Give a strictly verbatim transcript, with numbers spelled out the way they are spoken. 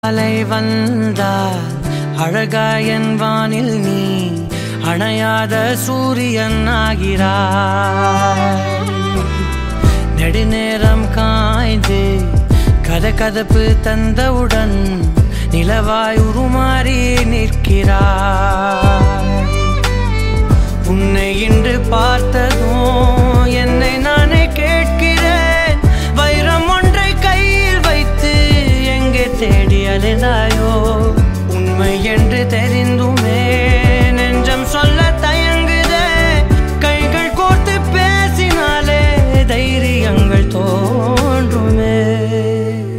அலை வந்தால் அழகாயன் வானில் நீ அணையாத சூரியன் ஆகிறாய். நெடுநேரம் காய்ந்து கதகதப்பு தந்தவுடன் நிலவாய் உருமாறி நிற்கிறாய். உன்னை இன்று பார்த்ததும் என்னை நானே கேட்கிறேன், வைரம் ஒன்றை கையில் வைத்து எங்கே தேடி அலைந்தாயோ? உண்மை என்று தெரிந்து